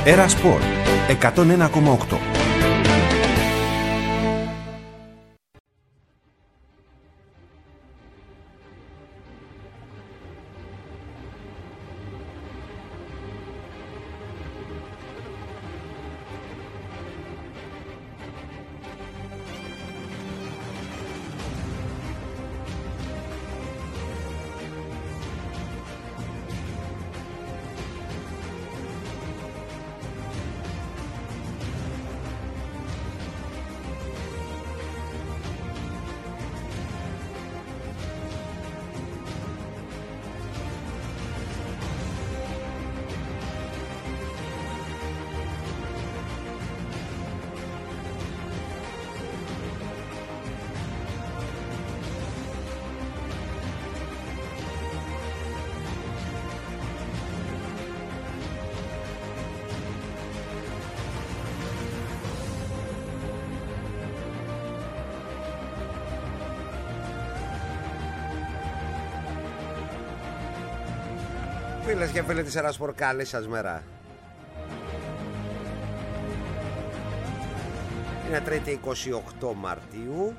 Era Sport 101,8. Φίλες και φίλοι της Era Sport, καλή σας μέρα. Είναι Τρίτη 28 Μαρτίου.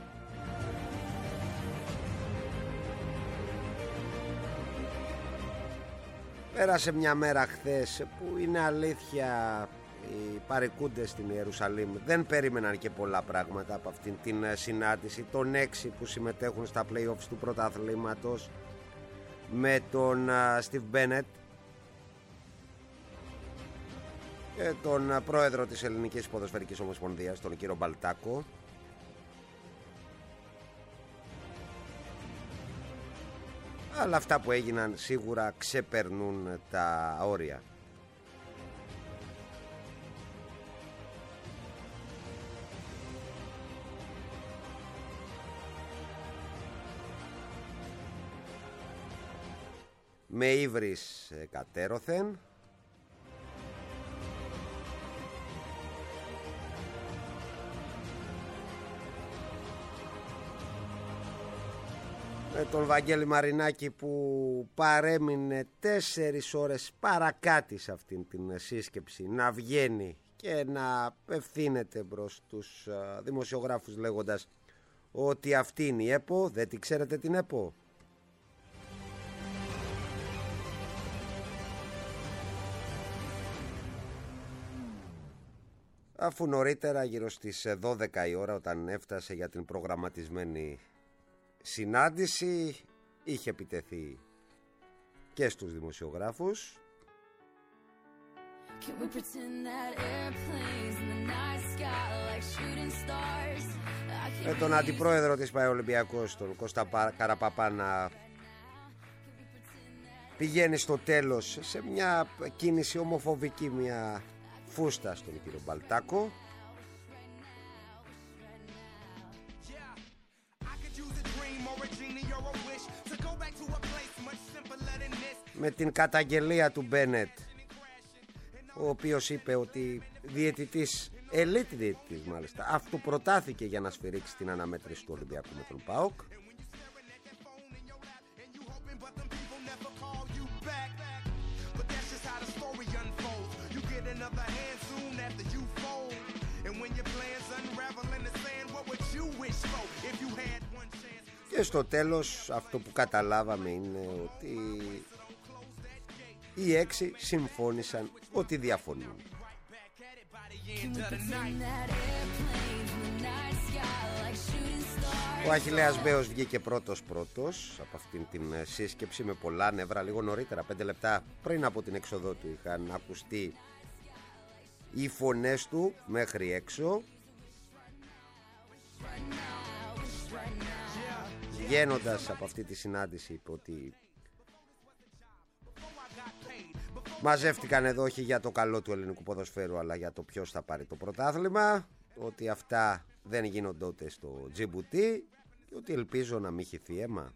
Πέρασε μια μέρα χθες που είναι αλήθεια οι παρικούντες στην Ιερουσαλήμ δεν περίμεναν και πολλά πράγματα από αυτήν την συνάντηση των 6 που συμμετέχουν στα play-offs του πρωταθλήματος με τον Steve Bennett και τον πρόεδρο της Ελληνικής Ποδοσφαιρικής Ομοσπονδίας, τον κύριο Μπαλτάκο. Αλλά αυτά που έγιναν σίγουρα ξεπερνούν τα όρια. Με ύβρις κατέρωθεν, με τον Βαγγέλη Μαρινάκη που παρέμεινε 4 ώρες παρακάτι σε αυτήν την σύσκεψη να βγαίνει και να ευθύνεται προς τους δημοσιογράφους λέγοντας ότι αυτή είναι η ΕΠΟ. Δεν τη ξέρετε την ΕΠΟ? Αφού νωρίτερα γύρω στις 12 η ώρα, όταν έφτασε για την προγραμματισμένη συνάντηση, είχε επιτεθεί και στους δημοσιογράφους. Με τον αντιπρόεδρο της ΠΑΕ Ολυμπιακός, τον Κώστα Καραπαπά, να πηγαίνει στο τέλος σε μια κίνηση ομοφοβική, μια φούστα στον κύριο Μπαλτάκο. Με την καταγγελία του Μπένετ, ο οποίος είπε ότι διαιτητής, ελίτ διαιτητής μάλιστα, αυτοπροτάθηκε για να σφυρίξει την αναμέτρηση του Ολυμπιακού με τον ΠΑΟΚ. Και στο τέλος αυτό που καταλάβαμε είναι ότι οι 6 συμφώνησαν ότι διαφωνούν. Ο Αχιλλέας Μπέος βγήκε πρώτος από αυτήν την σύσκεψη με πολλά νεύρα. Λίγο νωρίτερα, 5 λεπτά πριν από την έξοδό του, είχαν ακουστεί οι φωνές του μέχρι έξω. Βγαίνοντας από αυτή τη συνάντηση είπε ότι μαζεύτηκαν εδώ όχι για το καλό του ελληνικού ποδοσφαίρου αλλά για το ποιος θα πάρει το πρωτάθλημα, ότι αυτά δεν γίνονται ούτε στο Τζιμπουτί και ότι ελπίζω να μην χυθεί αίμα.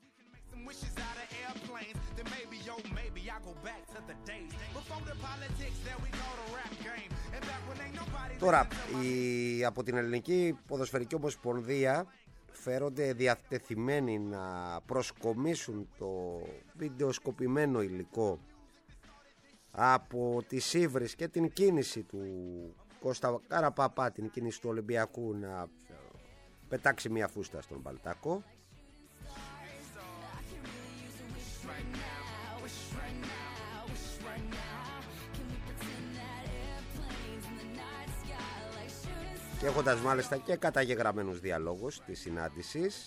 Τώρα από την Ελληνική Ποδοσφαιρική Ομοσπονδία φέρονται διατεθειμένοι να προσκομίσουν το βιντεοσκοπημένο υλικό από τις ύβρις και την κίνηση του Κώστα Καραπαπά, την κίνηση του Ολυμπιακού να πετάξει μια φούστα στον Μπαλτάκο. Και έχοντας μάλιστα και καταγεγραμμένους διαλόγους της συνάντησης.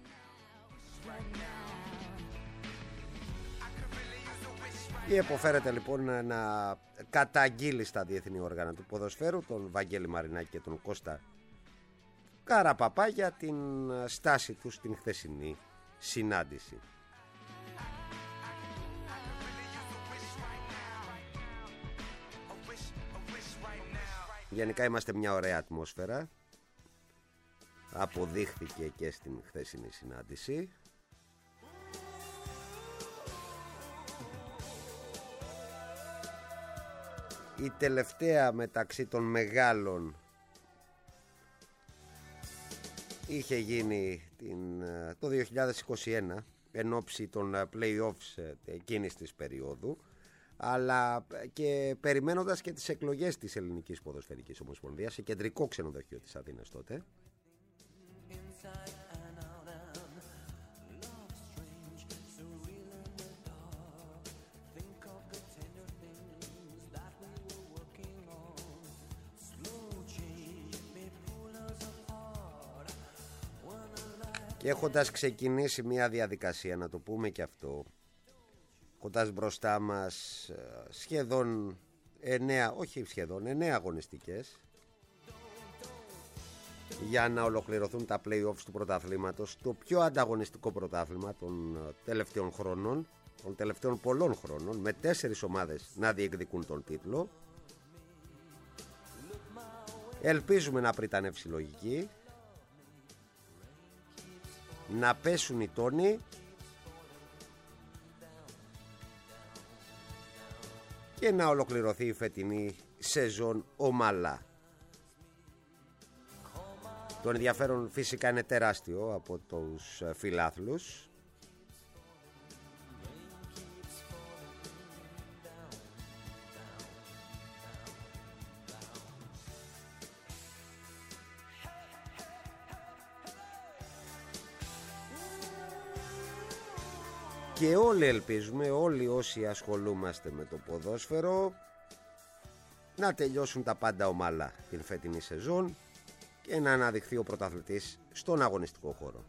Και υποφέρεται λοιπόν να καταγγείλει στα διεθνή όργανα του ποδοσφαίρου τον Βαγγέλη Μαρινάκη και τον Κώστα Καραπαπά για την στάση του στην χθεσινή συνάντηση. Γενικά είμαστε μια ωραία ατμόσφαιρα. Αποδείχθηκε και στην χθεσινή συνάντηση. Η τελευταία μεταξύ των μεγάλων είχε γίνει το 2021 εν ώψη των play-offs εκείνης της περίοδου, αλλά και περιμένοντας και τις εκλογές της Ελληνικής Ποδοσφαιρικής Ομοσπονδίας σε κεντρικό ξενοδοχείο της Αθήνας τότε. Και έχοντας ξεκινήσει μια διαδικασία, να το πούμε και αυτό, έχοντας μπροστά μας σχεδόν 9 αγωνιστικές για να ολοκληρωθούν τα play-offs του πρωταθλήματος, το πιο ανταγωνιστικό πρωτάθλημα των τελευταίων χρόνων, των τελευταίων πολλών χρόνων, με 4 ομάδες να διεκδικούν τον τίτλο. Ελπίζουμε να πριτανεύσει η λογική, να πέσουν οι τόνοι και να ολοκληρωθεί η φετινή σεζόν ομαλά. Το ενδιαφέρον φυσικά είναι τεράστιο από τους φιλάθλους. Και όλοι ελπίζουμε, όλοι όσοι ασχολούμαστε με το ποδόσφαιρο, να τελειώσουν τα πάντα ομαλά την φετινή σεζόν και να αναδειχθεί ο πρωταθλητής στον αγωνιστικό χώρο.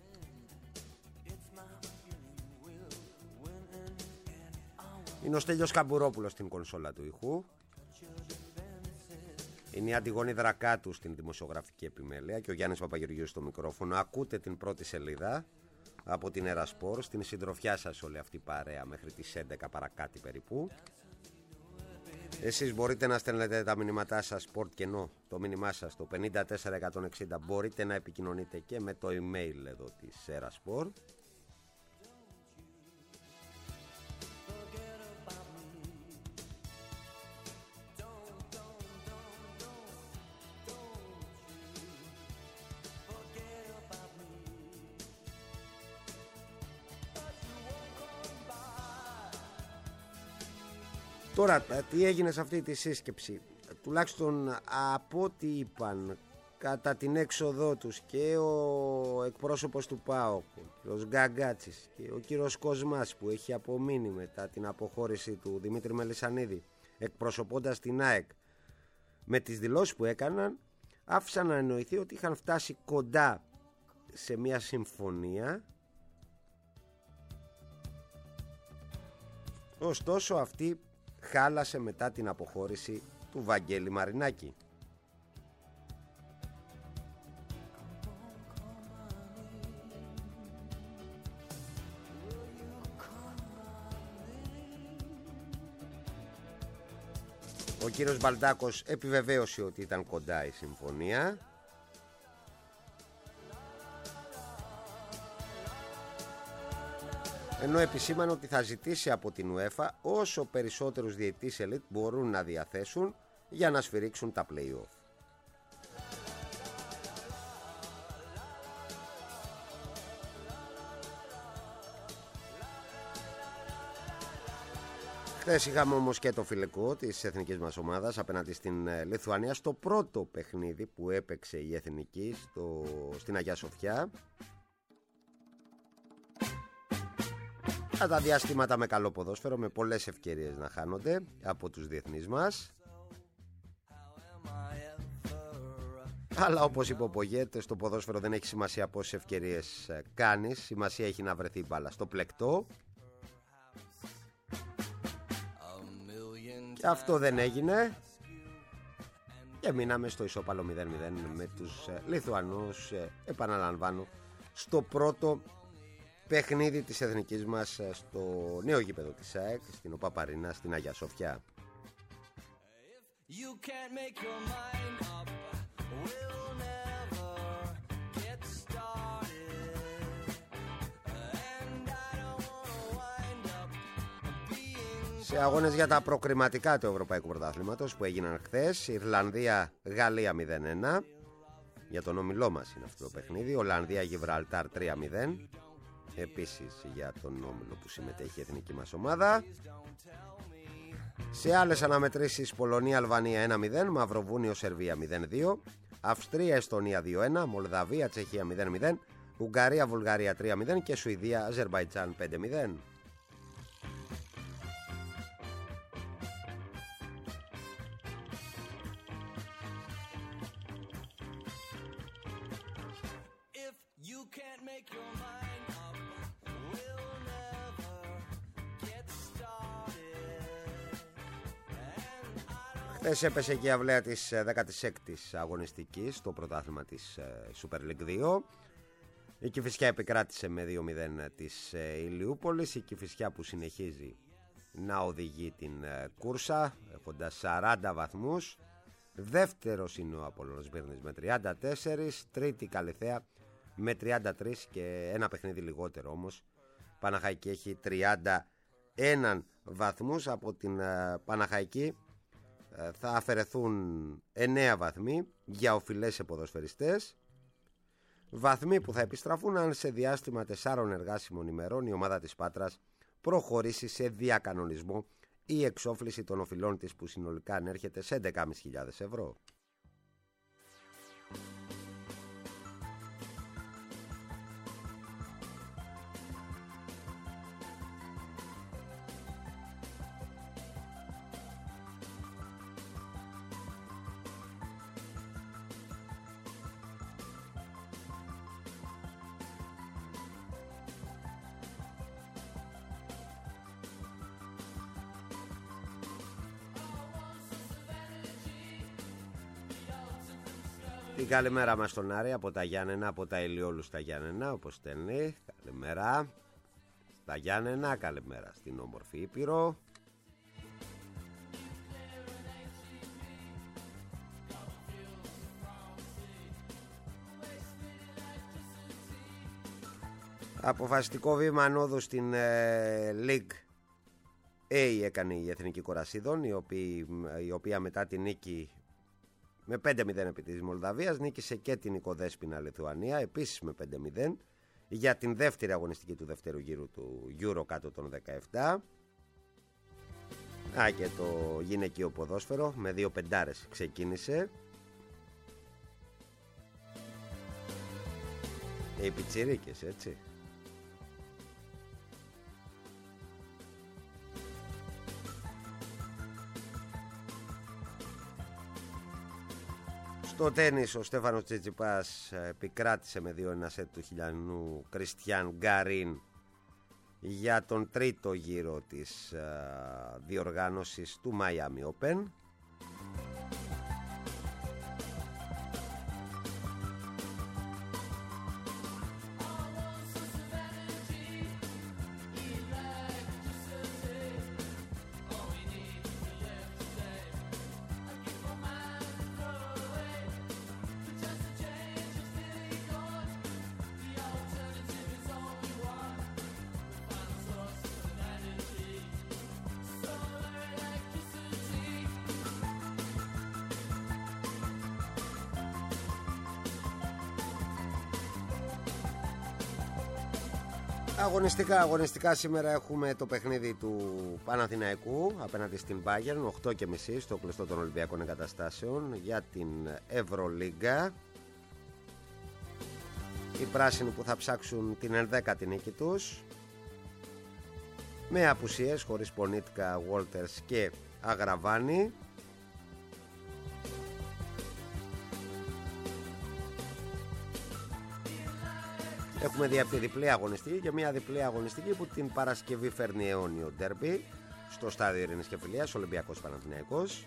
Είναι ο Στέλιος Καμπουρόπουλος στην κονσόλα του ήχου. Είναι η Αντιγόνη Δρακάτου στην δημοσιογραφική επιμέλεια και ο Γιάννης Παπαγεωργίου στο μικρόφωνο. Ακούτε την πρώτη σελίδα από την Ερασπορ, στην συντροφιά σας όλη αυτή η παρέα μέχρι τις 11 παρακάτι περίπου. Εσείς μπορείτε να στέλνετε τα μηνύματά σας sport κενό, το μήνυμά σας το 54160. Μπορείτε να επικοινωνείτε και με το email εδώ της Ερασπορ. Τώρα, τι έγινε σε αυτή τη σύσκεψη? Τουλάχιστον από ό,τι είπαν κατά την έξοδό τους και ο εκπρόσωπος του ΠΑΟΚ, ο κύριος Γκαγκάτσης, και ο κύριος Κοσμάς που έχει απομείνει μετά την αποχώρηση του Δημήτρη Μελισσανίδη εκπροσωπώντας την ΑΕΚ, με τις δηλώσεις που έκαναν άφησαν να εννοηθεί ότι είχαν φτάσει κοντά σε μια συμφωνία. Ωστόσο αυτή χάλασε μετά την αποχώρηση του Βαγγέλη Μαρινάκη. Ο κύριος Μπαλτάκος επιβεβαίωσε ότι ήταν κοντά η συμφωνία. Ενώ επισήμανε ότι θα ζητήσει από την UEFA όσο περισσότερους διαιτητές ελίτ μπορούν να διαθέσουν για να σφυρίξουν τα play-off. Χθες είχαμε όμως και το φιλικό της εθνικής μας ομάδας απέναντι στην Λιθουανία στο πρώτο παιχνίδι που έπαιξε η εθνική στην Αγιά Σοφιά. Τα διαστήματα με καλό ποδόσφαιρο, με πολλές ευκαιρίες να χάνονται από τους διεθνείς μας. Αλλά όπως είπε ο Πογέτ, στο ποδόσφαιρο δεν έχει σημασία πόσες ευκαιρίες κάνεις, σημασία έχει να βρεθεί μπάλα στο πλεκτό. Και αυτό δεν έγινε και μείναμε στο ισόπαλο 0-0 με τους Λιθουανούς, επαναλαμβάνω, στο πρώτο παιχνίδι της εθνικής μας στο νέο γήπεδο της ΑΕΚ, στην ΟΠΑΠ-Αρίνα, στην Αγιά Σοφιά. Σε αγώνες για τα προκριματικά του Ευρωπαϊκού Πρωταθλήματος που έγιναν χθες, Ιρλανδία-Γαλλία 0-1. Για τον όμιλό μας είναι αυτό το παιχνίδι. Ολλανδία-Γιβραλτάρ 3-0. Επίσης για τον όμιλο που συμμετέχει η εθνική μας ομάδα. Σε άλλες αναμετρήσεις, Πολωνία-Αλβανία 1-0, Μαυροβούνιο-Σερβία 0-2, Αυστρία-Εστονία 2-1, Μολδαβία-Τσεχία 0-0, Ουγγαρία-Βουλγαρία 3-0 και Σουηδία-Αζερμπαϊτζάν 5-0. Χθες έπεσε και η αυλαία της 16ης αγωνιστικής στο πρωτάθλημα της Super League 2. Η Κηφισιά επικράτησε με 2-0 της Ηλιούπολης. Η Κηφισιά που συνεχίζει να οδηγεί την κούρσα έχοντας 40 βαθμούς. Δεύτερος είναι ο Απόλλωνας Μύρνης με 34, τρίτη Καλιθέα με 33 και ένα παιχνίδι λιγότερο όμως. Παναχαϊκή έχει 31 βαθμούς. Από την Παναχαϊκή θα αφαιρεθούν 9 βαθμοί για οφειλές ποδοσφαιριστές. Βαθμοί που θα επιστραφούν αν σε διάστημα 4 εργάσιμων ημερών η ομάδα της Πάτρας προχωρήσει σε διακανονισμό ή εξόφληση των οφειλών της, που συνολικά ανέρχεται σε 11.500 ευρώ. Την καλημέρα μας στον Άρη από τα Γιάννενα, από τα Ηλιόλου στα Γιάννενα, όπως στέλνει. Καλημέρα στα Γιάννενα, καλημέρα στην όμορφη Ήπειρο. Αποφασιστικό βήμα ανόδου στην League A έκανε η Εθνική Κορασίδων, η οποία μετά την νίκη με 5-0 επί της Μολδαβίας νίκησε και την Οικοδέσποινα Λιθουανία, επίσης με 5-0, για την δεύτερη αγωνιστική του δεύτερου γύρου του Euro κάτω των 17. Και το γυναικείο ποδόσφαιρο με 2 πεντάρες ξεκίνησε. Οι πιτσιρίκες, έτσι. Στο τένις ο Στέφανος Τσιτσιπάς επικράτησε με 2-1 σετ του χιλιανού Κριστιαν Γκαρίν για τον τρίτο γύρο της διοργάνωσης του Miami Open. Αγωνιστικά σήμερα έχουμε το παιχνίδι του Παναθηναϊκού απέναντι στην Bayern 8.30 στο κλειστό των Ολυμπιακών Εγκαταστάσεων για την Ευρωλίγκα. Οι πράσινοι που θα ψάξουν την 11η νίκη τους, με απουσίες, χωρίς Πονίτκα, Walters και Αγραβάνη. Έχουμε δει αυτή διπλή αγωνιστική και μια διπλή αγωνιστική που την Παρασκευή φέρνει αιώνιο ντέρμπι στο στάδιο Ειρήνης και Φιλίας, Ολυμπιακός Παναθηναϊκός.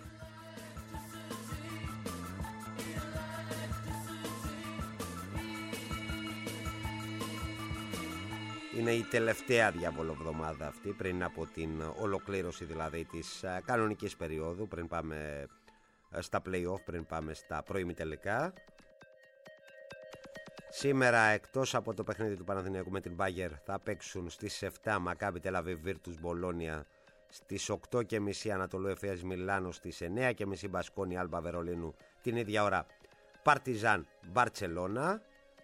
Είναι η τελευταία διαβολοβδομάδα αυτή πριν από την ολοκλήρωση δηλαδή της κανονικής περίοδου, πριν πάμε στα play-off, πριν πάμε στα προημιτελικά. Σήμερα εκτός από το παιχνίδι του Παναθηναϊκού με την Bayern θα παίξουν στις 7 Μακάμπι Τελαβίβ Virtus Μπολόνια, στις 8.30 Ανατολού Εφέας Μιλάνο, στις 9.30 Μπασκόνι Άλμπα Βερολίνου, την ίδια ώρα Παρτιζάν Μπαρτσελώνα.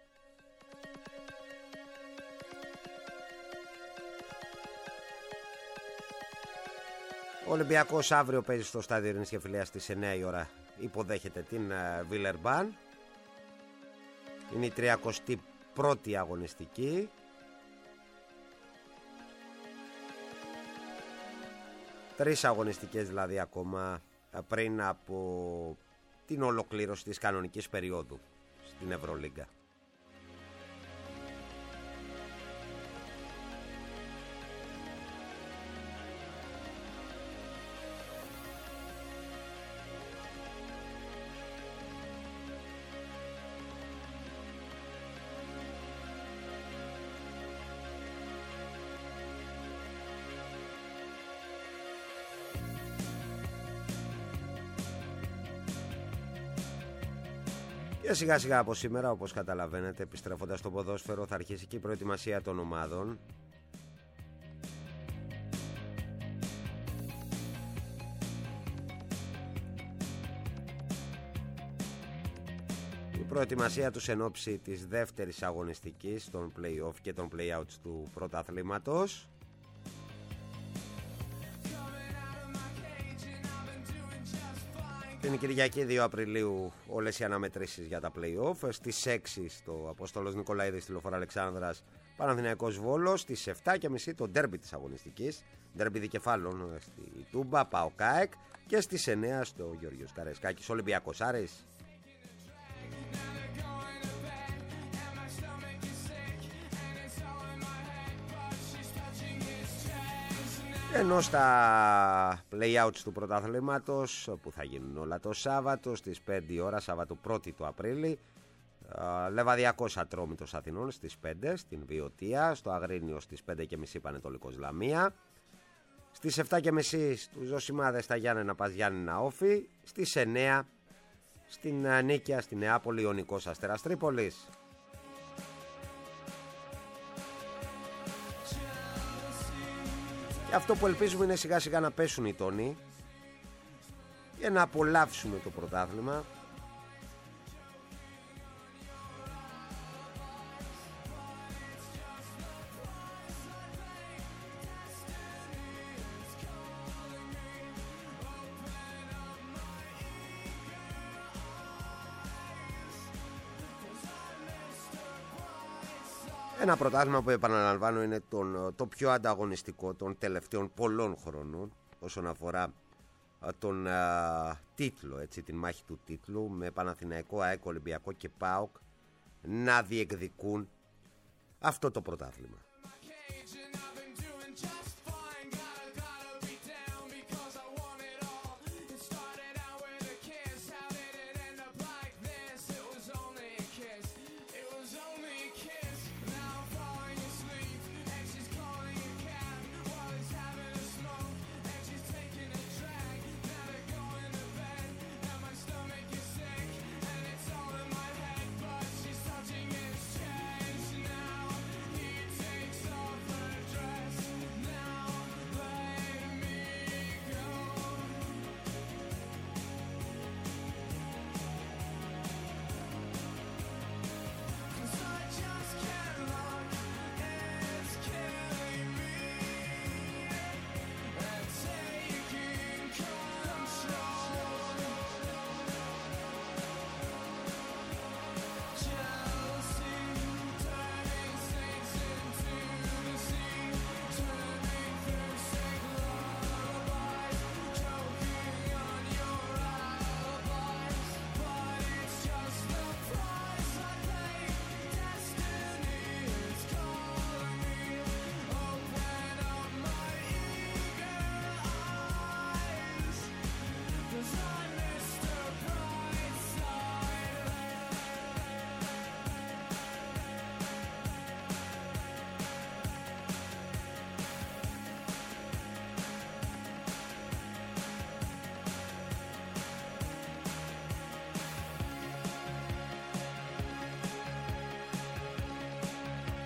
Ο Ολυμπιακός αύριο παίζει στο στάδιο Ειρήνης και Φιλίας στις 9 η ώρα, υποδέχεται την Βιλερμπάν. Είναι η 31η αγωνιστική. Τρεις αγωνιστικές δηλαδή ακόμα πριν από την ολοκλήρωση της κανονικής περίοδου στην Ευρωλίγκα. Και σιγά σιγά από σήμερα, όπως καταλαβαίνετε, επιστρέφοντας στο ποδόσφαιρο, θα αρχίσει και η προετοιμασία των ομάδων. Η προετοιμασία τους εν ώψη της δεύτερης αγωνιστικής, των play-off και των play-outs του πρωταθλήματος. Την Κυριακή 2 Απριλίου όλες οι αναμετρήσεις για τα play-off. Στις 6 στο Απόστολος Νικολαίδης στη Λεωφόρο Αλεξάνδρας Παναθηναϊκός Βόλος. Στις 7.30 το ντέρμπι της αγωνιστικής, ντέρμπι δικεφάλων στη Τούμπα ΠΑΟΚ ΑΕΚ. Και στις 9 στο Γεωργίος Καραϊσκάκης Ολυμπιακός Άρης. Ενώ στα play-outs του πρωταθλήματος που θα γίνουν όλα το Σάββατο στις 5 ώρα, Σάββατο 1η του Απρίλη, Λεβαδιακός Ατρόμητος Αθηνών στις 5 στην Βιωτία, στο Αγρίνιο στις 5.30 Πανετολικός Λαμία, στις 7.30 στους Ζωσιμάδες στα Γιάννενα Πας Γιάννενα Όφη, στις 9 στην Νίκαια στη Νεάπολη Ιωνικός Αστέρας Τρίπολης. Και αυτό που ελπίζουμε είναι σιγά σιγά να πέσουν οι τόνοι για να απολαύσουμε το πρωτάθλημα. Ένα πρωτάθλημα που, επαναλαμβάνω, είναι το πιο ανταγωνιστικό των τελευταίων πολλών χρόνων όσον αφορά τον τίτλο, έτσι, την μάχη του τίτλου, με Παναθηναϊκό, ΑΕΚ, Ολυμπιακό και ΠΑΟΚ να διεκδικούν αυτό το πρωτάθλημα.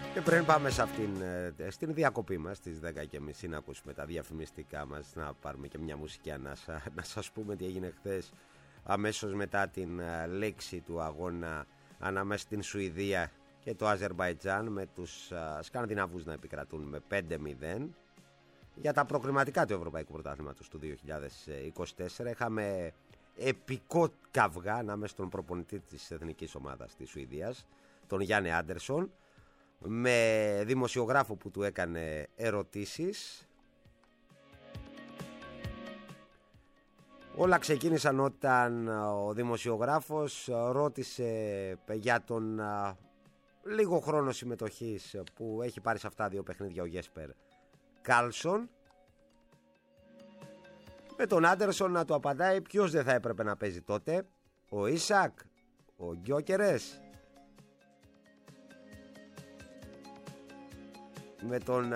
Και πριν πάμε στην διακοπή μας στις 10:30 να ακούσουμε τα διαφημιστικά μας, να πάρουμε και μια μουσική ανάσα, να σας πούμε τι έγινε χθες αμέσως μετά την λήξη του αγώνα ανάμεσα στην Σουηδία και το Αζερμπαϊτζάν, με τους Σκανδιναβούς να επικρατούν με 5-0 για τα προκριματικά του Ευρωπαϊκού Πρωταθλήματος του 2024. Είχαμε επικό καυγά ανάμεσα στον προπονητή της εθνικής ομάδας της Σουηδίας, τον Γιάννη Άντερσον, με δημοσιογράφο που του έκανε ερωτήσεις. Όλα ξεκίνησαν όταν ο δημοσιογράφος ρώτησε για τον λίγο χρόνο συμμετοχής που έχει πάρει σε αυτά δύο παιχνίδια ο Γέσπερ Κάλσον, με τον Άντερσον να του απαντάει ποιος δεν θα έπρεπε να παίζει τότε, ο Ίσακ, ο Γκιόκερες. Με τον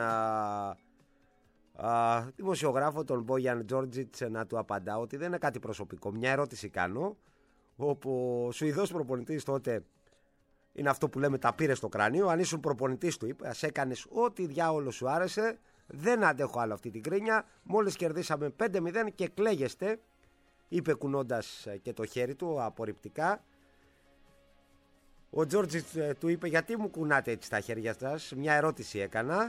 δημοσιογράφο τον Μπόγιαν Τζόρτζιτς να του απαντά ότι δεν είναι κάτι προσωπικό, μια ερώτηση κάνω, όπου ο Σουηδός προπονητής τότε, είναι αυτό που λέμε, τα πήρε στο κρανίο. Αν ήσουν προπονητής του είπε, ας έκανες ό,τι διάολο σου άρεσε, δεν αντέχω άλλο αυτή την κρίνια, μόλις κερδίσαμε 5-0 και κλαίγεστε, είπε κουνώντας και το χέρι του απορριπτικά. Ο Τζόρτζιτς του είπε, γιατί μου κουνάτε έτσι τα χέρια σας, μια ερώτηση έκανα.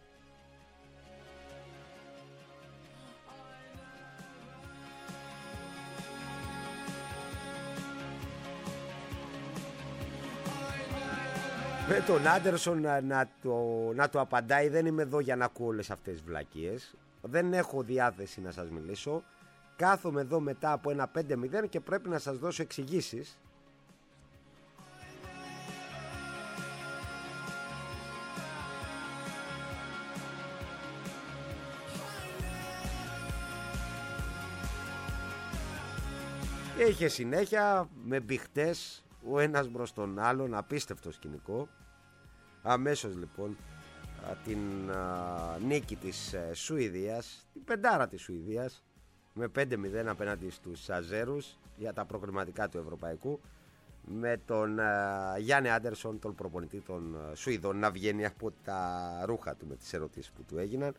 Με τον Άντερσον να του απαντάει, δεν είμαι εδώ για να ακούω όλες αυτές τις βλακίες, δεν έχω διάθεση να σας μιλήσω, κάθομαι εδώ μετά από ένα 5-0 και πρέπει να σας δώσω εξηγήσεις. Και είχε συνέχεια με μπιχτές ο ένας μπρος τον άλλον, απίστευτο σκηνικό. Αμέσως λοιπόν την νίκη της Σουηδίας, την πεντάρα της Σουηδίας, με 5-0 απέναντι στους Αζέρους για τα προκριματικά του Ευρωπαϊκού, με τον Γιάννη Άντερσον, τον προπονητή των Σουηδών, να βγαίνει από τα ρούχα του με τις ερωτήσεις που του έγιναν.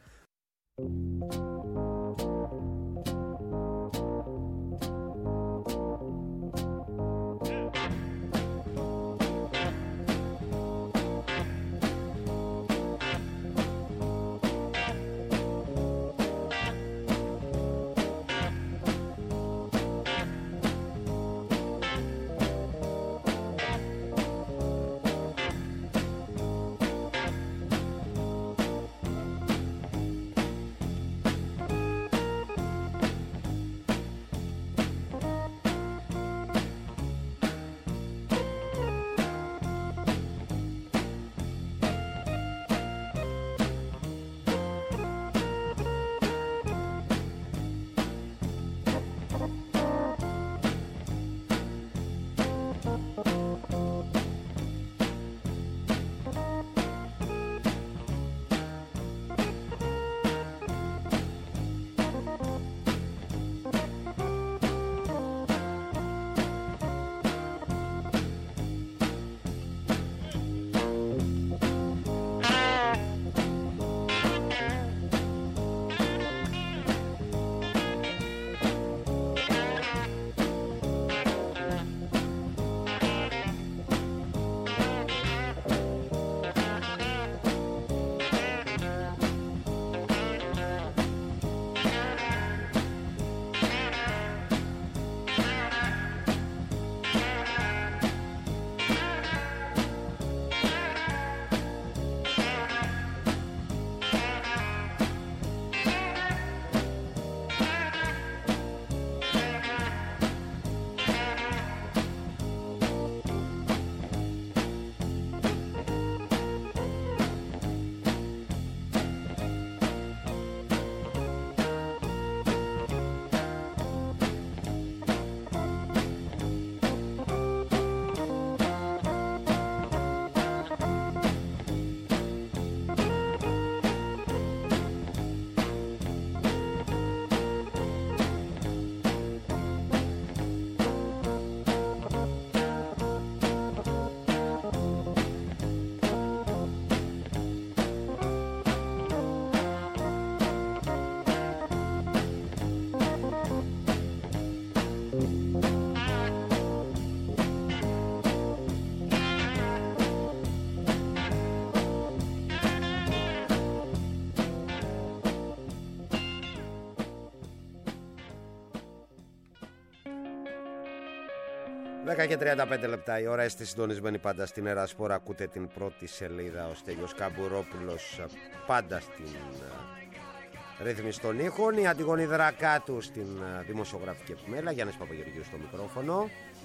10 και 35 λεπτά η ώρα, είστε συντονισμένοι πάντα στην Ερασπορ. Ακούτε την πρώτη σελίδα. Ο Στέλιος Καμπουρόπουλος πάντα στην ρύθμιση των ήχων. Η Αντιγόνη Δρακάτου στην δημοσιογραφική επιμέλεια. Γιάννης Παπαγεωργίου στο μικρόφωνο.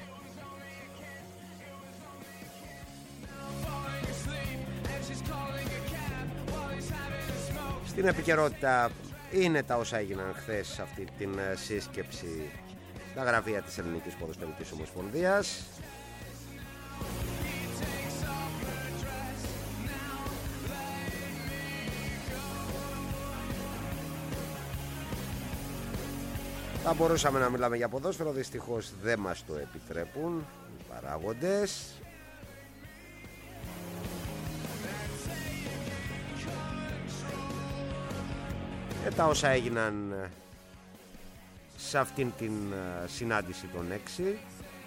Στην επικαιρότητα είναι τα όσα έγιναν χθες σε αυτή την σύσκεψη στα γραφεία της Ελληνικής Ποδοσφαιρικής Ομοσπονδίας. Θα μπορούσαμε να μιλάμε για ποδόσφαιρο, δυστυχώς δεν μας το επιτρέπουν οι παράγοντες. Τα όσα έγιναν σε αυτήν την συνάντηση των 6.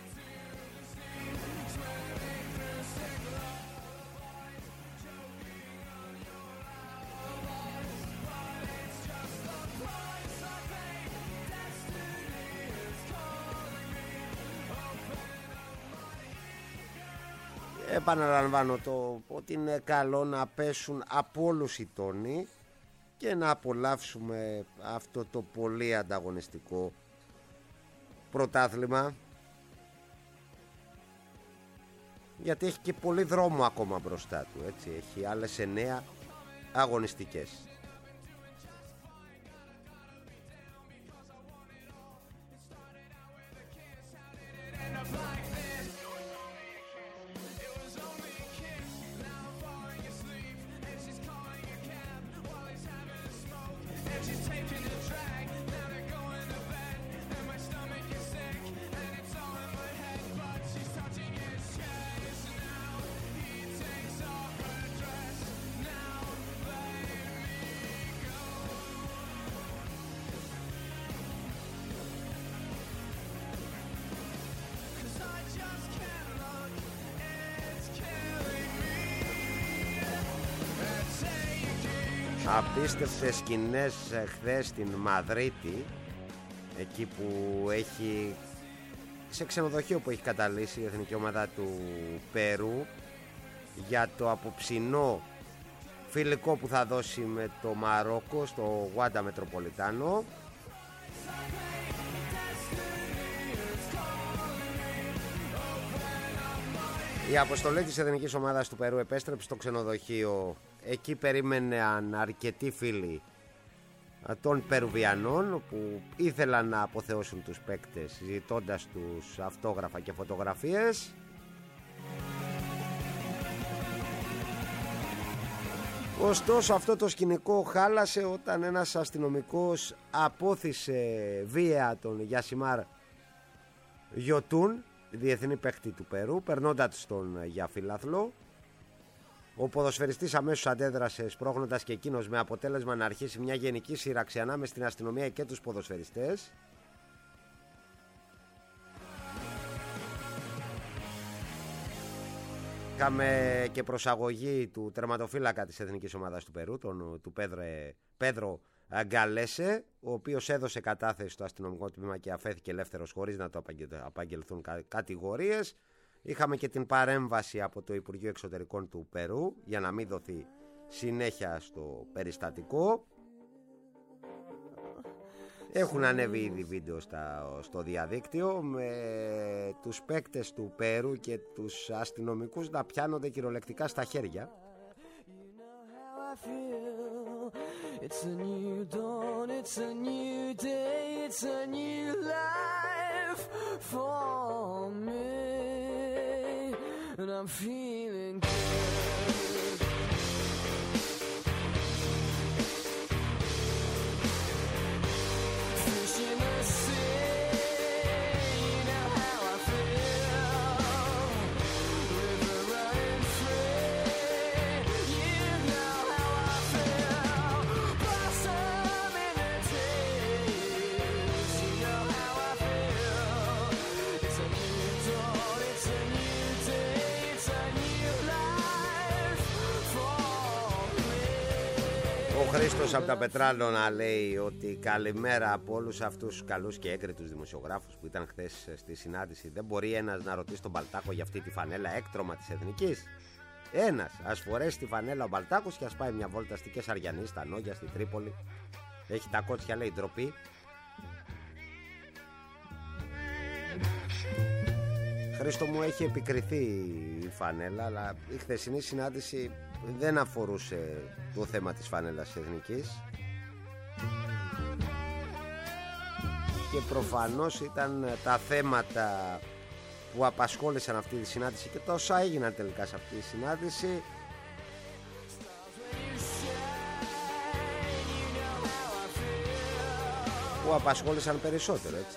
Επαναλαμβάνω ότι είναι καλό να πέσουν από όλους οι τόνοι και να απολαύσουμε αυτό το πολύ ανταγωνιστικό πρωτάθλημα, γιατί έχει και πολύ δρόμο ακόμα μπροστά του, έτσι. Έχει άλλες 9 αγωνιστικές. Απίστευτες σκηνές χθες στην Μαδρίτη, εκεί που έχει, σε ξενοδοχείο που έχει καταλύσει η εθνική ομάδα του Περού για το απόψινό φιλικό που θα δώσει με το Μαρόκο στο Γουάντα Μετροπολιτάνο. Η αποστολή της εθνικής ομάδας του Περού επέστρεψε στο ξενοδοχείο. Εκεί περίμεναν αρκετοί φίλοι των Περουβιανών που ήθελαν να αποθεώσουν τους παίκτες ζητώντας τους αυτόγραφα και φωτογραφίες. Ωστόσο αυτό το σκηνικό χάλασε όταν ένας αστυνομικός απόθυσε βία τον Γιασιμάρ Γιωτούν, διεθνή παίκτη του Περού, περνώντας τον για φιλάθλο. Ο ποδοσφαιριστής αμέσως αντέδρασε, σπρώχνοντας και εκείνος, με αποτέλεσμα να αρχίσει μια γενική σύραξη ανάμεσα στην αστυνομία και τους ποδοσφαιριστές. Είχαμε και προσαγωγή του τερματοφύλακα της εθνικής ομάδας του Περού, του Πέδρο Γκαλέσε, ο οποίος έδωσε κατάθεση στο αστυνομικό τμήμα και αφέθηκε ελεύθερος χωρίς να το απαγγελθούν κατηγορίες. Είχαμε και την παρέμβαση από το Υπουργείο Εξωτερικών του Περού για να μην δοθεί συνέχεια στο περιστατικό. Έχουν ανέβει ήδη βίντεο στο διαδίκτυο με τους παίκτες του Περού και τους αστυνομικούς να πιάνονται κυριολεκτικά στα χέρια. It's a new dawn, it's a new day, it's a new life for me, and I'm feeling good. Fish in the sea, you know how I feel. River running free, you know how I feel. Blossom in the trees, you know how I feel. It's a new dawn, it's a new day, it's a new Χρήστος από τα Πετράλωνα λέει ότι καλημέρα από όλους αυτούς τους καλούς και έγκριτους δημοσιογράφους που ήταν χθες στη συνάντηση. Δεν μπορεί ένας να ρωτήσει τον Μπαλτάκο για αυτή τη φανέλα έκτρωμα της Εθνικής? Ένας, ας φορέσει τη φανέλα ο Μπαλτάκος και ας πάει μια βόλτα στη Κεσαριανή, στα Νόγια, στη Τρίπολη. Έχει τα κότσια, λέει, ντροπή. Χρήστο μου, έχει επικριθεί η φανέλα, αλλά η χθεσινή συνάντηση δεν αφορούσε το θέμα της φανέλας Εθνικής και προφανώς ήταν τα θέματα που απασχόλησαν αυτή τη συνάντηση και τόσα έγιναν τελικά σε αυτή τη συνάντηση που απασχόλησαν περισσότερο, έτσι.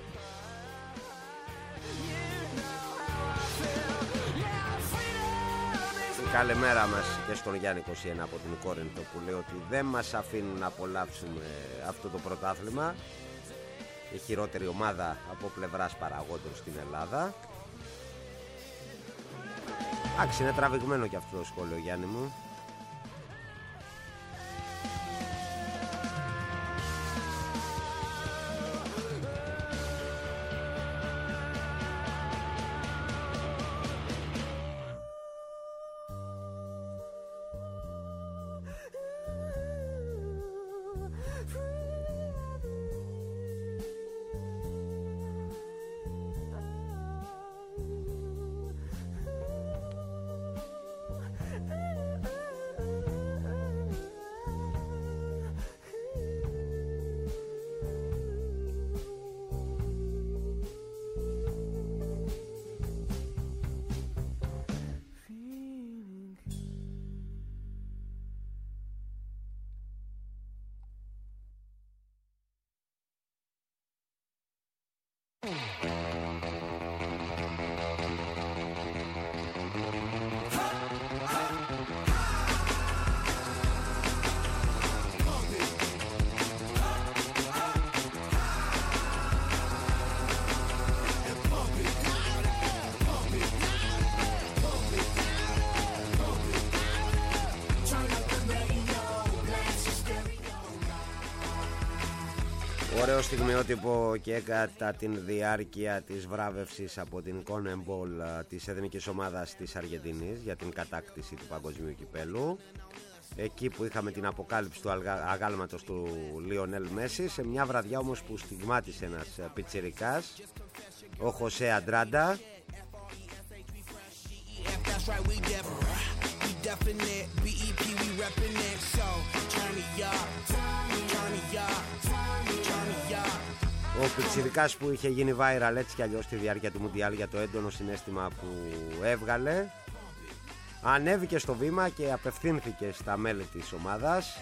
Καλημέρα μας και στον Γιάννη 21 από την Κόρινθο που λέει ότι δεν μας αφήνουν να απολαύσουμε αυτό το πρωτάθλημα. Η χειρότερη ομάδα από πλευράς παραγόντων στην Ελλάδα. Εντάξει, είναι τραβηγμένο και αυτό το σχόλιο, Γιάννη μου. Ωραίο στιγμιότυπο και κατά την διάρκεια της βράβευσης από την CONMEBOL της εθνικής ομάδας της Αργεντινής για την κατάκτηση του παγκοσμίου κυπέλου. Εκεί που είχαμε την αποκάλυψη του αγάλματος του Λιονέλ Μέση, σε μια βραδιά όμως που στιγμάτισε ένας πιτσιρικάς, ο Χωσέ Αντράντα. Ο πιτσιρικάς που είχε γίνει viral έτσι κι αλλιώς στη διάρκεια του Μουντιάλ για το έντονο συναίσθημα που έβγαλε, ανέβηκε στο βήμα και απευθύνθηκε στα μέλη της ομάδας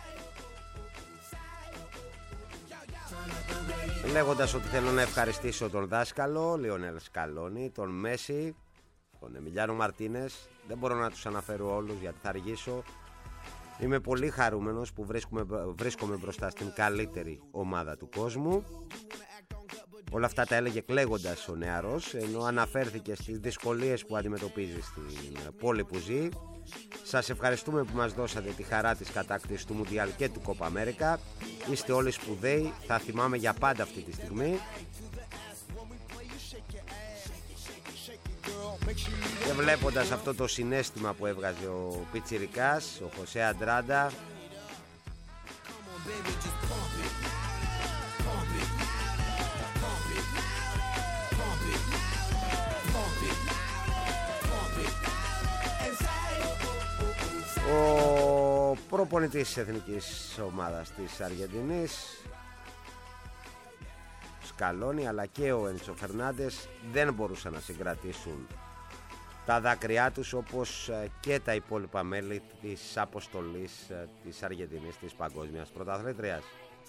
λέγοντας ότι θέλω να ευχαριστήσω τον δάσκαλο Λιονέλ Σκαλόνι, τον Μέση, τον Εμιλιάνο Μαρτίνες. Δεν μπορώ να τους αναφέρω όλους γιατί θα αργήσω. Είμαι πολύ χαρούμενος που βρίσκομαι μπροστά στην καλύτερη ομάδα του κόσμου. Όλα αυτά τα έλεγε κλαίγοντας ο νεαρός, ενώ αναφέρθηκε στις δυσκολίες που αντιμετωπίζει στην πόλη που ζει. Σας ευχαριστούμε που μας δώσατε τη χαρά της κατάκτησης του Μουντιάλ και του Κόπα Αμέρικα. Είστε όλοι σπουδαίοι, θα θυμάμαι για πάντα αυτή τη στιγμή. Και βλέποντας αυτό το συναίσθημα που έβγαζε ο πιτσιρικάς, ο Χωσέ Αντράντα, ο προπονητής της εθνικής ομάδας της Αργεντινής, Σκαλόνι, αλλά και ο Έντσο Φερνάντες δεν μπορούσαν να συγκρατήσουν τα δάκρυά τους, όπως και τα υπόλοιπα μέλη της αποστολής της Αργεντινής, της παγκόσμιας πρωταθλήτριας.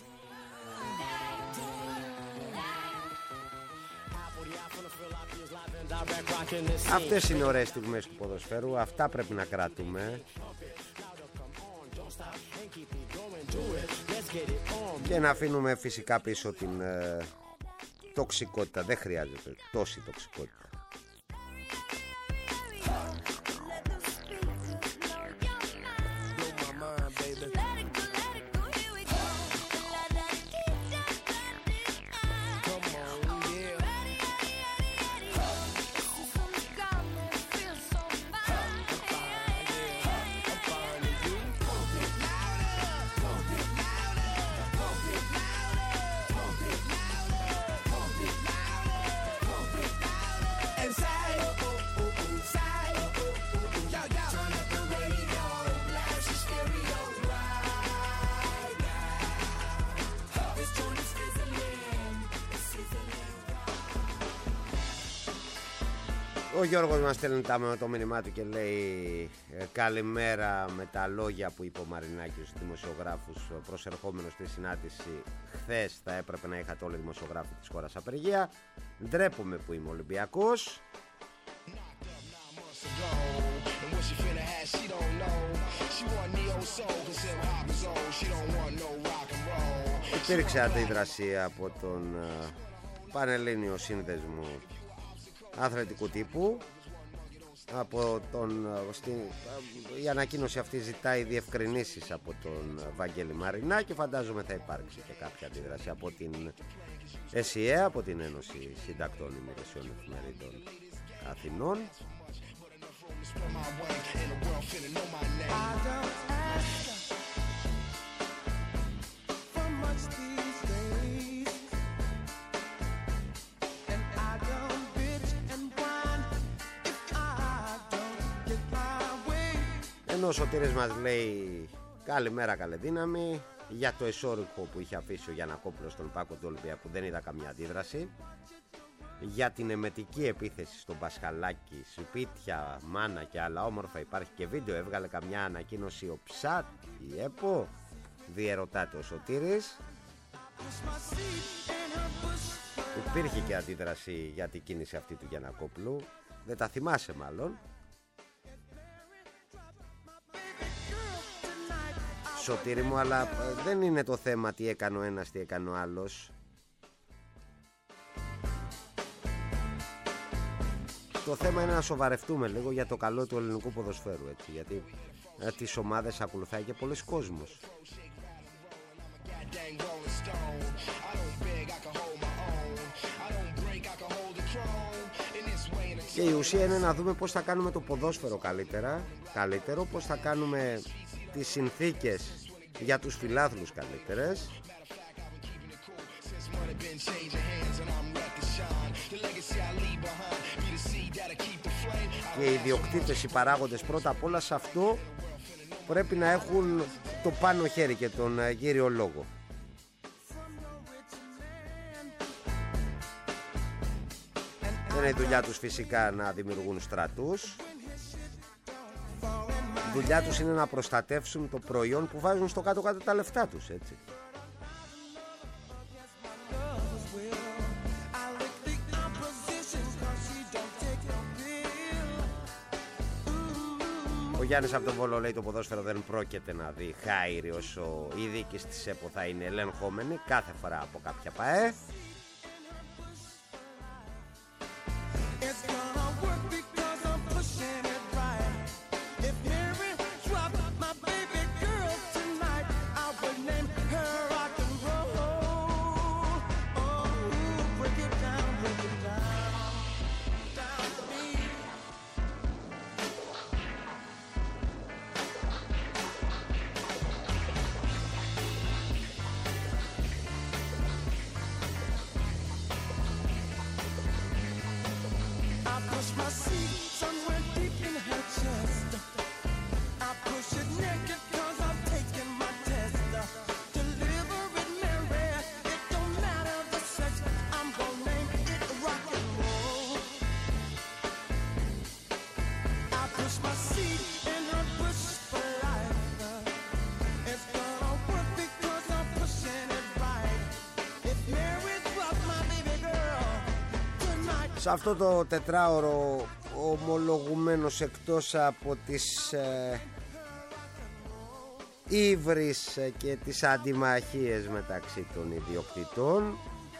Αυτές είναι ωραίες στιγμές του ποδοσφαίρου, αυτά πρέπει να κρατούμε και να αφήνουμε φυσικά πίσω την τοξικότητα. Δεν χρειάζεται τόση τοξικότητα. Ο Γιώργος μας στέλνει το μήνυμά του και λέει καλημέρα, με τα λόγια που είπε ο Μαρινάκης στους δημοσιογράφους προσερχόμενος στη συνάντηση χθες. Θα έπρεπε να είχατε όλοι οι δημοσιογράφοι της χώρας απεργία. Ντρέπομαι που είμαι Ολυμπιακός. Υπήρξε αντίδραση από τον Πανελλήνιο Σύνδεσμο Αθλητικού Τύπου. Από η ανακοίνωση αυτή ζητάει διευκρινήσεις από τον Βαγγέλη Μαρινά και φαντάζομαι θα υπάρξει και κάποια αντίδραση από την ΕΣΥΕ, από την Ένωση Συντακτών Ημερησιών Εφημερίδων Αθηνών. Ενώ ο Σωτήρης μας λέει καλημέρα, καλή δύναμη. Για το εσώρουχο που είχε αφήσει ο Γιαννακόπουλος στον πάγκο του Ολυμπιακού δεν είδα καμία αντίδραση. Για την εμετική επίθεση στον Πασχαλάκη, σπίτια, μάνα και άλλα όμορφα υπάρχει και βίντεο. Έβγαλε καμιά ανακοίνωση ο Ψάτ, η ΕΠΟ? Διερωτάται ο Σωτήρης. Υπήρχε και αντίδραση για την κίνηση αυτή του Γιαννακόπουλου. Δεν τα θυμάσαι μάλλον. Σωτήρη μου, αλλά δεν είναι το θέμα τι έκανε ο ένας, τι έκανε ο άλλος. Το θέμα είναι να σοβαρευτούμε λίγο για το καλό του ελληνικού ποδοσφαίρου, έτσι, γιατί τις ομάδες ακολουθάει και πολλοί κόσμος. Και η ουσία είναι να δούμε πώς θα κάνουμε το ποδόσφαιρο καλύτερο, πώς θα κάνουμε τις συνθήκες για τους φιλάθλους καλύτερες. Και οι ιδιοκτήτες, οι παράγοντες πρώτα απ' όλα σε αυτό πρέπει να έχουν το πάνω χέρι και τον κύριο λόγο. Δεν είναι η δουλειά τους φυσικά να δημιουργούν στρατούς. Η δουλειά τους είναι να προστατεύσουν το προϊόν που βάζουν στο κάτω-κάτω τα λεφτά τους, έτσι. Ο Γιάννης από τον Βόλο λέει το ποδόσφαιρο δεν πρόκειται να δει χάιρι όσο η διοίκηση της ΕΠΟ θα είναι ελεγχόμενη κάθε φορά από κάποια ΠΑΕ. Σε αυτό το τετράωρο ομολογουμένως εκτός από τις ύβρις και τις αντιμαχίες μεταξύ των ιδιοκτητών,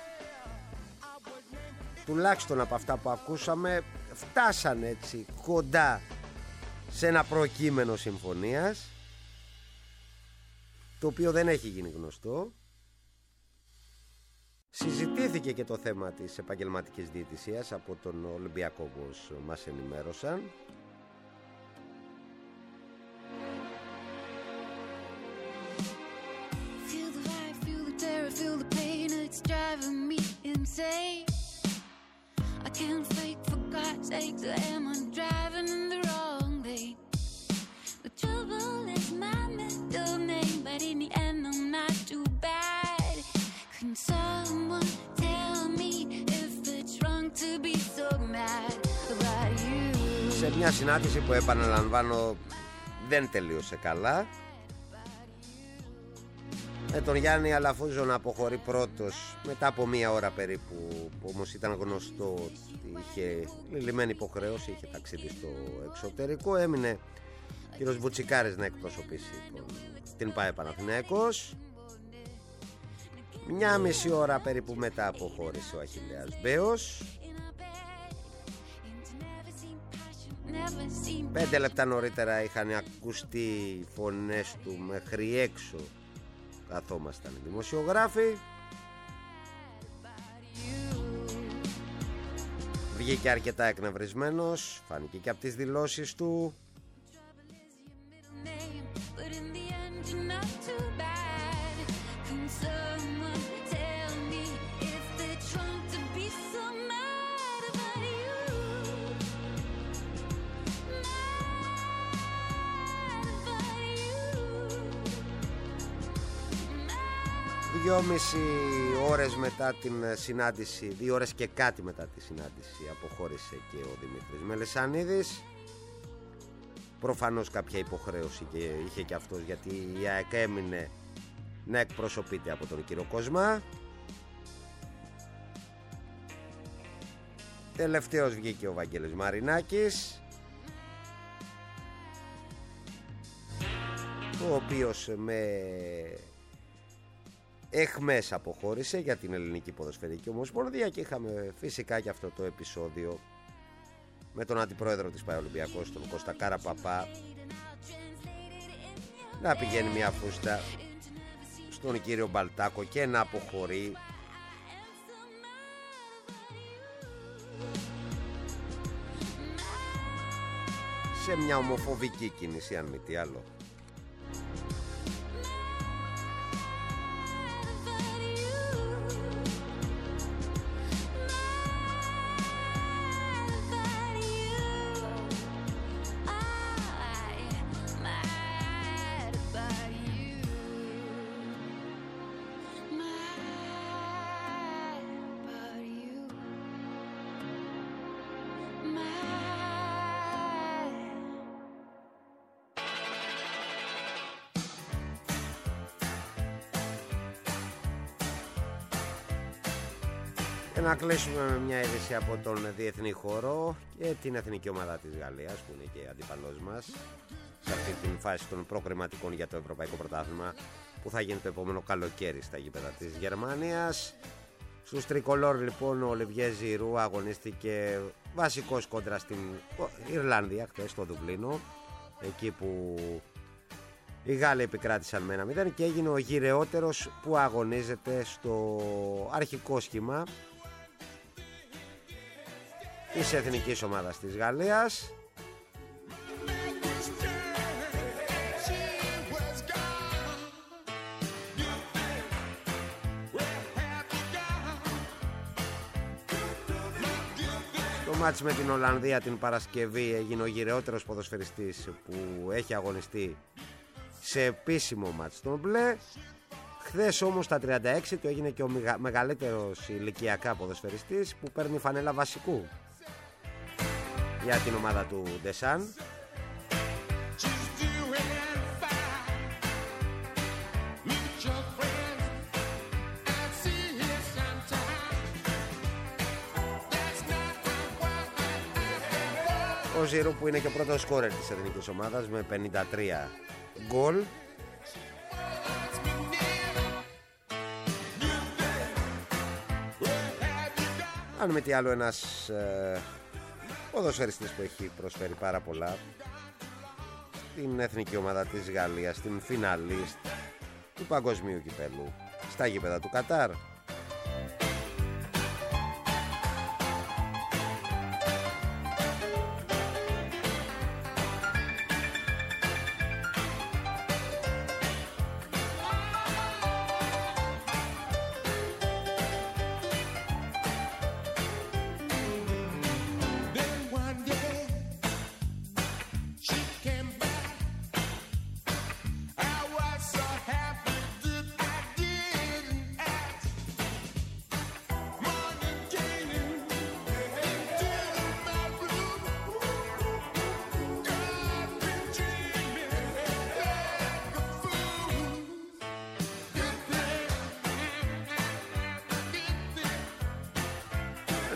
τουλάχιστον από αυτά που ακούσαμε φτάσανε έτσι κοντά σε ένα προκείμενο συμφωνίας, το οποίο δεν έχει γίνει γνωστό. Συζητήθηκε και το θέμα της επαγγελματικής διαιτησίας από τον Ολυμπιακό, όπως μας ενημέρωσαν. Someone tell me if it's wrong to be so mad about you. σε μια συνάντηση που, επαναλαμβάνω, δεν τελείωσε καλά, με τον Γιάννη Αλαφούζο να αποχωρεί πρώτος μετά από μία ώρα περίπου, που όμως ήταν γνωστό ότι είχε λυμμένη υποχρέωση, είχε ταξίδι στο εξωτερικό. Έμεινε ο κύριος Βουτσικάρης να εκπροσωπήσει την ΠΑΕ Παναθηναϊκός. Μια μισή ώρα περίπου μετά αποχώρησε ο Αχιλλέας Μπέος. 5 λεπτά νωρίτερα είχαν ακουστεί οι φωνές του μέχρι έξω. Καθόμασταν οι δημοσιογράφοι. Βγήκε αρκετά εκνευρισμένος, φάνηκε και από τις δηλώσεις του. Δυόμιση ώρες μετά την συνάντηση, 2 ώρες και κάτι μετά τη συνάντηση, αποχώρησε και ο Δημήτρης Μελισσανίδης. Προφανώς κάποια υποχρέωση και είχε και αυτός, γιατί η ΑΕΚ έμεινε να εκπροσωπείται από τον κύριο Κοσμά. Τελευταίος βγήκε ο Βαγγέλης Μαρινάκης, ο οποίος με εχμές αποχώρησε για την Ελληνική Ποδοσφαιρική Ομοσπονδία, και είχαμε φυσικά και αυτό το επεισόδιο με τον αντιπρόεδρο της ΠΑΕ Ολυμπιακός, τον Κώστα Καραπαπά, να πηγαίνει μια φούστα στον κύριο Μπαλτάκο και να αποχωρεί. Σε μια ομοφοβική κίνηση, αν μη τι άλλο. Να κλείσουμε με μια είδηση από τον διεθνή χώρο και την εθνική ομάδα της Γαλλίας, που είναι και αντίπαλός μας σε αυτή την φάση των προκριματικών για το Ευρωπαϊκό Πρωτάθλημα, που θα γίνει το επόμενο καλοκαίρι στα γήπεδα της Γερμανίας. Στους τρικολόρ λοιπόν ο Ολιβιέ Ζιρού αγωνίστηκε βασικός κόντρα στην Ιρλανδία χθες στο Δουβλίνο, εκεί που οι Γάλλοι επικράτησαν με 1-0, και έγινε ο γυρεότερος που αγωνίζεται στο αρχικό σχήμα της εθνικής ομάδας της Γαλλίας. Το μάτς με την Ολλανδία την Παρασκευή έγινε ο γυρεότερος ποδοσφαιριστής που έχει αγωνιστεί σε επίσημο μάτς στον μπλε. Χθες όμως στα 36 του έγινε και ο μεγαλύτερος ηλικιακά ποδοσφαιριστής που παίρνει φανέλα βασικού για την ομάδα του Ντεσάν. Ο Ζιρού, που είναι και ο πρώτος σκόρερ της εθνικής ομάδας με 53 γκολ. Αν με τι άλλο, ένας ποδοσφαιριστής που έχει προσφέρει πάρα πολλά στην εθνική ομάδα της Γαλλίας, στην φιναλίστ του παγκοσμίου κυπέλου στα γήπεδα του Κατάρ.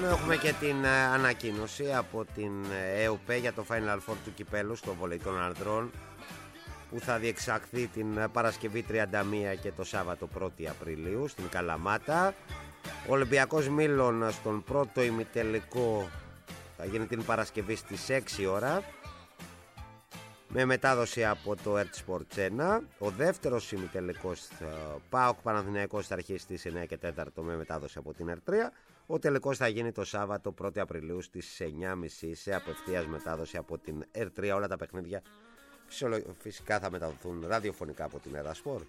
Έχουμε και την ανακοίνωση από την ΕΟΠΕ για το Final Four του κυπέλου στο βολεϊ των ανδρών, που θα διεξαχθεί την Παρασκευή 31 και το Σάββατο 1η Απριλίου στην Καλαμάτα. Ο Ολυμπιακός Μήλων στον πρώτο ημιτελικό θα γίνει την Παρασκευή στις 6 ώρα με μετάδοση από το Earth Sports 1. Ο δεύτερος ημιτελικός ΠΑΟΚ Παναθηναϊκός θα αρχίσει στις 9 και 4 με μετάδοση από την R3. Ο τελικός θα γίνει το Σάββατο 1η Απριλίου στις 9.30 σε απευθείας μετάδοση από την R3. Όλα τα παιχνίδια φυσικά θα μεταδοθούν ραδιοφωνικά από την Ερασπορ.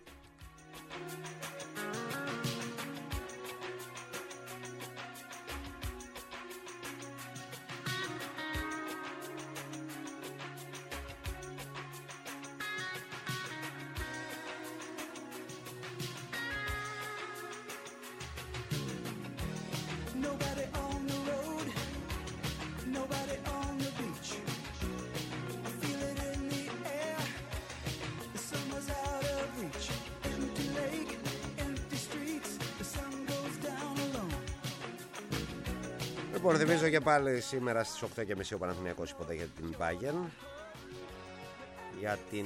Λοιπόν, θυμίζω και πάλι σήμερα στις 8.30 ο Παναθηναϊκός υποδέχεται την Bayern για την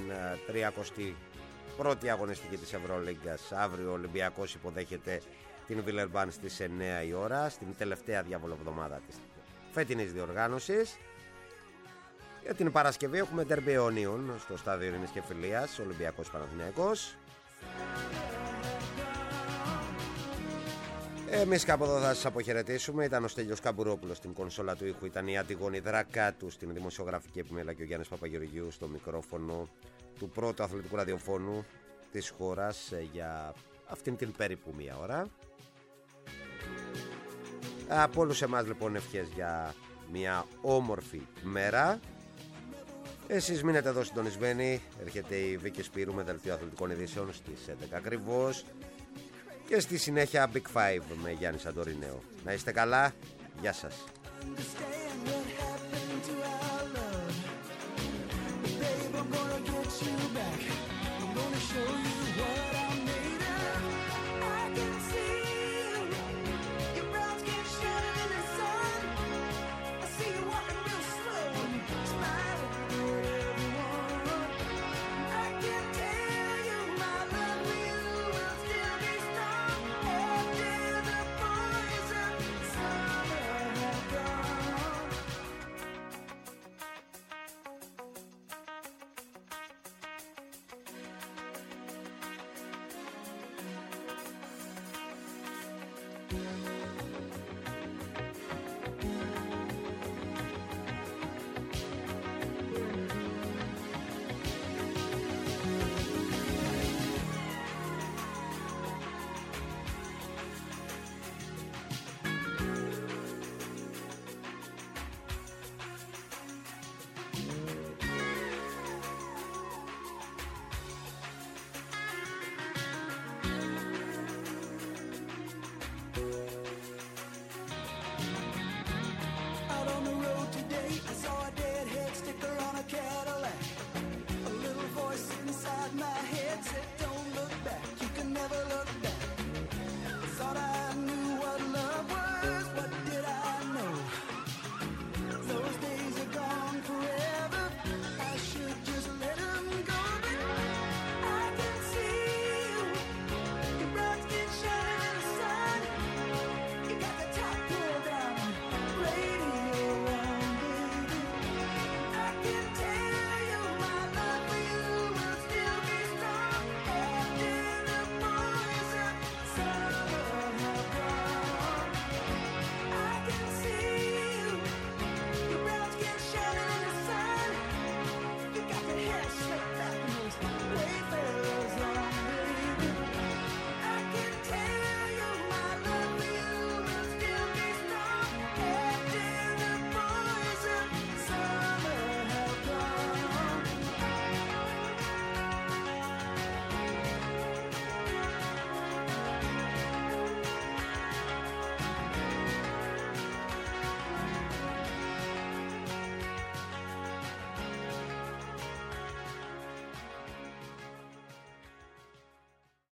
31η αγωνιστική της Ευρωλίγκας. Αύριο ο Ολυμπιακός υποδέχεται την Βιλερμπάν στις 9 η ώρα, στην τελευταία διαβολοβδομάδα της φετινής διοργάνωσης. Για την Παρασκευή έχουμε ντέρμπι αιωνίων στο στάδιο Ειρήνης και Φιλίας, Ολυμπιακός Παναθηναϊκός. Εμείς κάπου εδώ θα σας αποχαιρετήσουμε. Ήταν ο Στέλιος Καμπουρόπουλος στην κονσόλα του ήχου, ήταν η Αντιγόνη Δρακάτου στην δημοσιογραφική επιμέλεια και ο Γιάννης Παπαγεωργίου στο μικρόφωνο του πρώτου αθλητικού ραδιοφώνου της χώρας για αυτήν την περίπου μία ώρα. Από όλους εμάς λοιπόν ευχές για μια όμορφη μέρα. Εσείς μείνετε εδώ συντονισμένοι. Έρχεται η Βίκη Σπύρου με δελτίο αθλητικών ειδήσεων στις 11 ακριβώς. Και στη συνέχεια Big Five με Γιάννη Σαντορινέο. Να είστε καλά. Γεια σας.